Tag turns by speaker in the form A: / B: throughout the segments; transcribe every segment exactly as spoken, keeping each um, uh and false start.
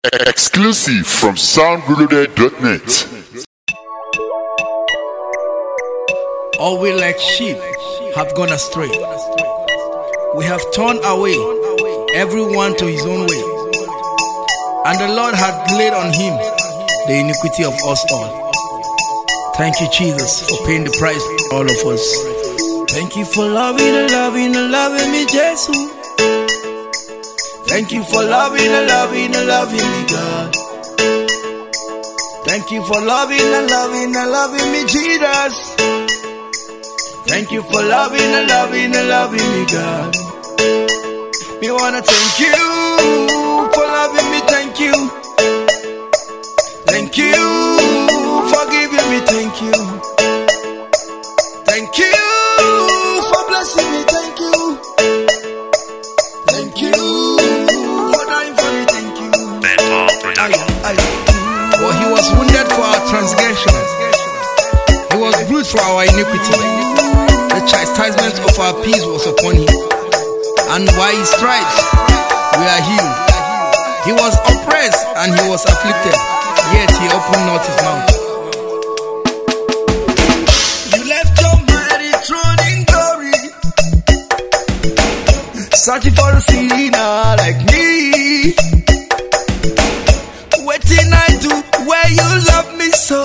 A: Exclusive from sound reloaded dot net.
B: All we like sheep have gone astray. We have turned away, everyone to his own way. And the Lord had laid on him the iniquity of us all. Thank you, Jesus, for paying the price for all of us. Thank you for loving and loving and loving me, Jesus. Thank you for loving and loving and loving me, God. Thank you for loving and loving and loving me, Jesus. Thank you for loving and loving and loving me, God. We wanna thank you for loving me, thank you. Thank you for giving me, thank you. Thank you for blessing me, thank you. Thank you for dying for me, thank you. Aye, aye. For he was wounded for our transgressions, he was bruised for our iniquity. The chastisement of our peace was upon him, and by his stripes we are healed. He was oppressed and he was afflicted, yet he opened not his mouth. You left your mighty throne in glory, searching for a sinner like me. What did I do where you love me so?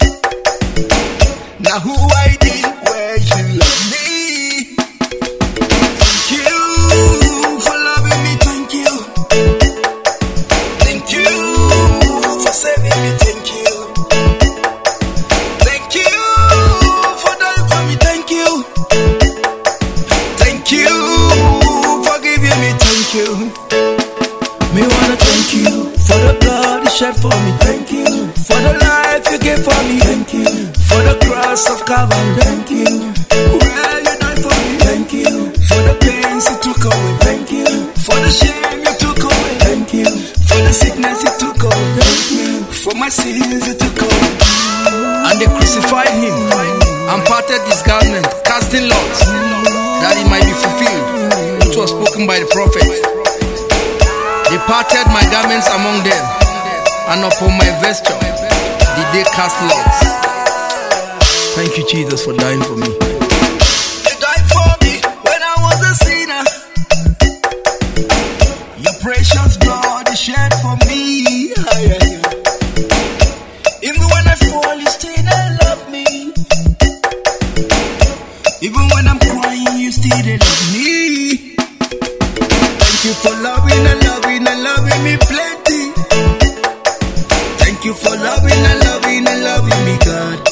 B: Now who I did where you love me? Thank you for loving me, thank you. Thank you for saving me, thank you. Thank you for dying for me, thank you. Thank you for giving me, thank you. Me wanna thank you for the blood you shed for me, thank you. For the life you gave for me, thank you. For the cross of Calvary, thank you. Where you died for me, thank you. For the pains you took away, thank you. For the shame you took away, thank you. For the sickness you took away, thank you. For my sins you took away. And they crucified him and parted his garment, casting lots, that it might be fulfilled which was spoken by the prophet. They parted my garments among them, and upon my vesture did they cast lots. Thank you, Jesus, for dying for me. You died for me when I was a sinner. Your precious blood is shed for me. Even when I fall, you still love me. Even when I'm crying, you still love me. Thank you for loving and loving and loving me plenty. Thank you for loving and loving and loving me, God.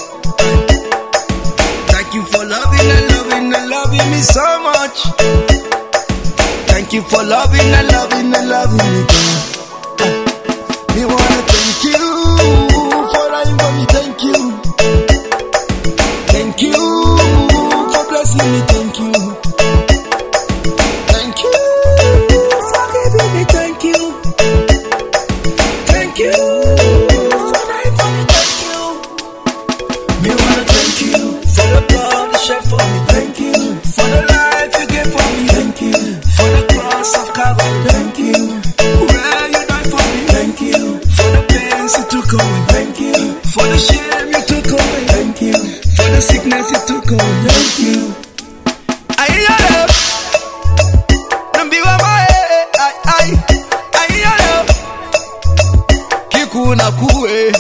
B: Thank you for loving and loving and loving me so much. Thank you for loving and loving and loving me, God. We wanna thank you for dying for me, thank you. Thank you for blessing me, thank you. Thank you for giving me, thank you. Thank you for dying for me, thank you. We wanna thank you for the blood you shed for me, thank you. For the life you gave for me, thank you. For the cross of Calvary, thank you. Where you died for me, thank you. For the pains you took away, thank you. For the shame you took away, thank you. For the sickness you took away, thank you. I hear you. Nambiwa mae, I, I, I hear you. Kikuna kuwe.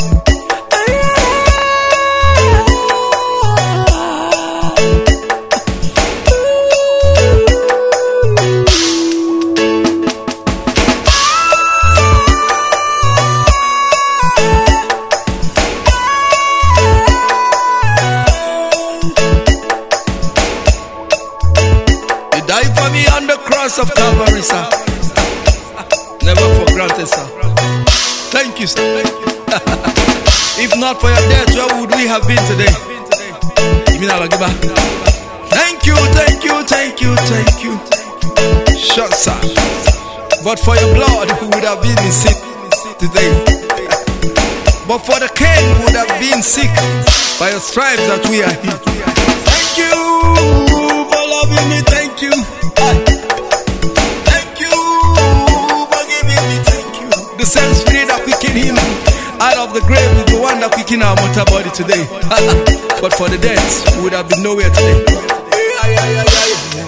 B: Of Calvary, sir. Never for granted, sir. Thank you, sir. If not for your death, where would we have been today? Thank you, thank you, thank you, thank you. Sure, sir. But for your blood, who would have been sick today? But for the king, who would have been sick by your stripes that we are healed. Thank you for loving me, thank you. same spirit that quickened him out of the grave is the one that quickened our mortal body today. But for the dead, we would have been nowhere today. Yeah, yeah, yeah, yeah, yeah.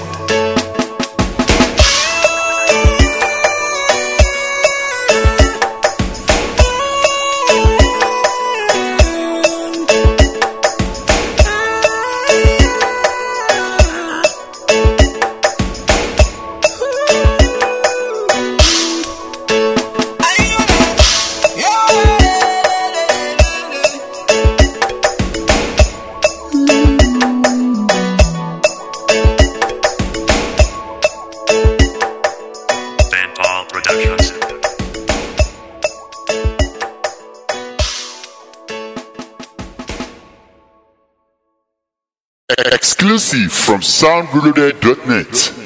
C: Productions.
A: Exclusive from sound reloaded dot net.